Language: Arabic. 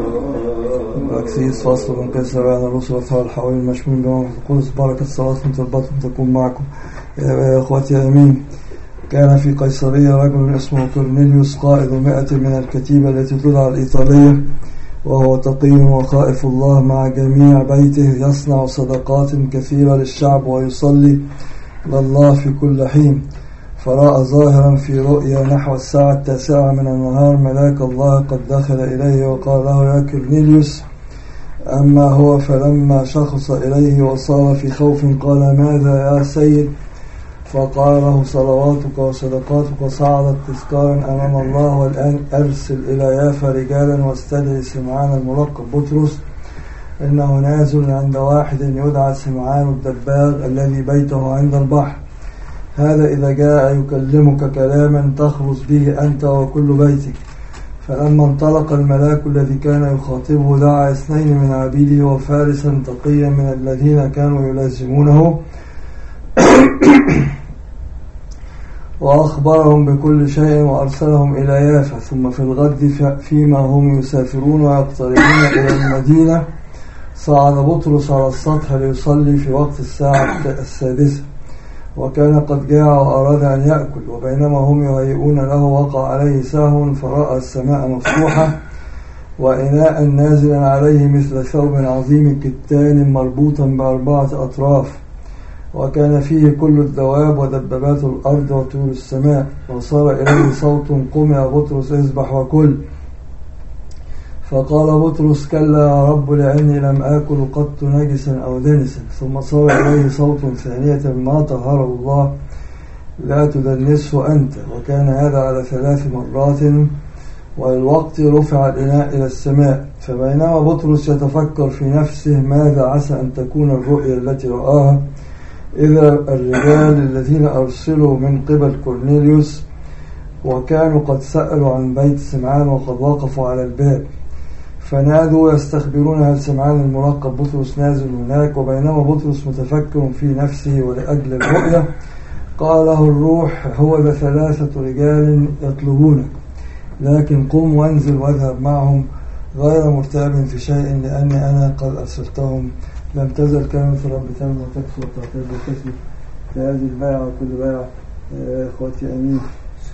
الأكسيس فصل من قصة بين الرسل وأطهار الحوالي المشمول بمعنى القدس. بركة الصلاة متربطة تكون معكم يا أخواتي أمين. كان في قيصرية رجل اسمه كورنيليوس قائد 100 من الكتيبة التي تدعى الإيطالية، وهو تقي وخائف الله مع جميع بيته، يصنع صدقات كثيرة للشعب ويصلي لله في كل حين. فرأى ظاهرا في رؤيا نحو الساعة 9 من النهار ملاك الله قد دخل إليه وقال له: يا كورنيليوس. أما هو فلما شخص إليه وصار في خوف قال: ماذا يا سيد؟ فقال له: صلواتك وصدقاتك صعدت تذكارا أمام الله، والآن أرسل إلى يافا رجالا واستدعي سمعان الملقب بطرس، إنه نازل عند واحد يدعى سمعان الدباغ الذي بيته عند البحر. هذا إذا جاء يكلمك كلاما تخلص به أنت وكل بيتك. فلما انطلق الملاك الذي كان يخاطبه دعا 2 من عبيده وفارسا تقيا من الذين كانوا يلازمونه وأخبرهم بكل شيء وأرسلهم إلى يافا. ثم في الغد فيما هم يسافرون ويقتربون إلى المدينة صعد بطرس على السطح ليصلي في وقت الساعة 6، وكان قد جاع وأراد أن يأكل، وبينما هم يهيئون له وقع عليه سهو، فرأى السماء مفتوحة وإناء نازلا عليه مثل ثوب عظيم كتان مربوطا ب4 أطراف، وكان فيه كل الدواب ودبابات الأرض وطيور السماء. وصار إليه صوت: قم يا بطرس اذبح وكل. فقال بطرس: كلا يا رب، لأني لم آكل قط نجسا أو دنسا. ثم صار إليه صوت ثانية: ما طهره الله لا تدنسه أنت. وكان هذا على 3 مرات، والوقت رفع الإناء إلى السماء. فبينما بطرس يتفكر في نفسه ماذا عسى أن تكون الرؤيا التي رآها، إذا الرجال الذين أرسلوا من قبل كورنيليوس وكانوا قد سألوا عن بيت سمعان وقد وقفوا على الباب، فنادوا يستخبرون هل سمعان الملقب بطرس نازل هناك. وبينما بطرس متفكر في نفسه ولأجل الرؤيا قال له الروح: هو ذا 3 رجال يطلبونك، لكن قم وانزل واذهب معهم غير مرتاب في شيء، لأني أنا قد أرسلتهم. لم تزل كلمة الرب تنمو وتكثر وتعتز وتثبت في هذه البيعة وكل بيعة. إخوتي أمين.